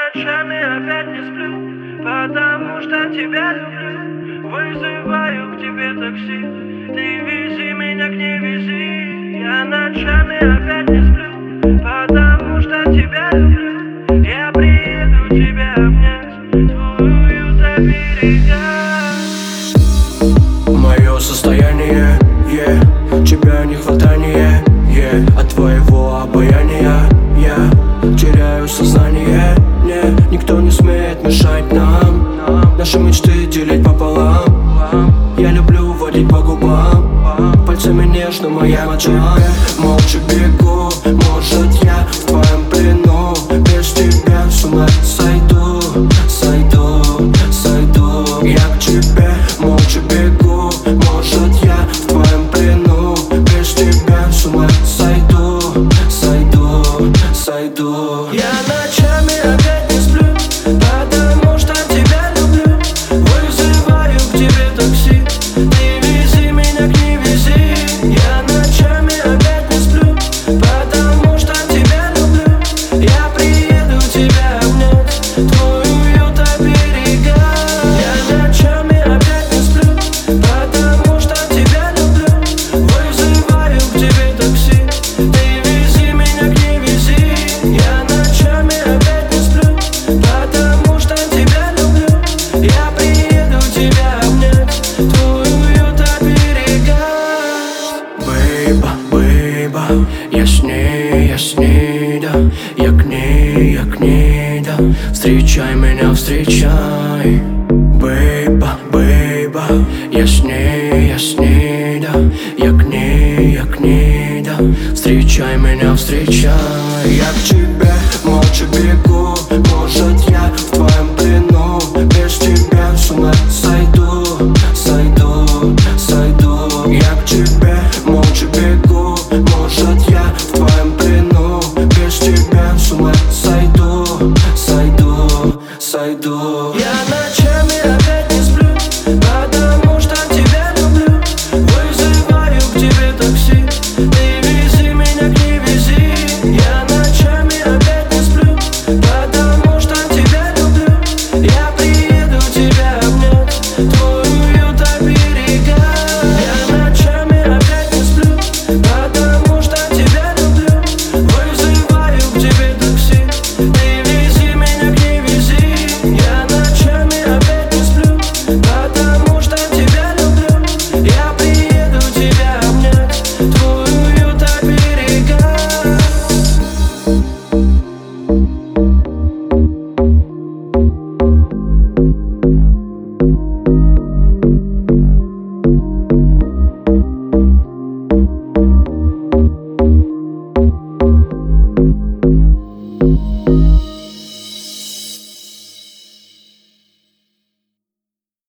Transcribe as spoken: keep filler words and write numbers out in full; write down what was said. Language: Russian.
ночами опять не сплю, потому что тебя люблю. Вызываю к тебе такси, ты вези меня к ней, вези. Я ночами опять не сплю, потому что тебя люблю. Я приеду тебя обнять, твой уют оберегать. Мое состояние, yeah, тебя не хватание, yeah, от твоего обаяния я теряю сознание. Не, никто не смеет мешать нам наши мечты делить пополам. Я люблю водить по губам пальцами нежно моя моча. Молча бегу, может я в твоем плену. Без тебя с ума сойду, сойду, сойду. Я к тебе молча бегу, может я в твоем плену. Без тебя с ума сойду, сойду, сойду. Я ночами опять не сплю, потому что тебя люблю. Вызываю к тебе такси, ты вези меня к ней, вези. Я ночами опять не сплю, потому что тебя люблю. Я приеду тебя обнять, твой уют оберегать. Я ночами опять не сплю, потому что тебя люблю. Вызываю к тебе такси, ты вези меня к ней, вези. Я ночами опять не сплю, потому что тебя люблю. Я приеду тебя обнять, твой уют оберегать. Бейба, бейба, я с ней, я с ней, да. Я к ней, я к ней, да. Встречай меня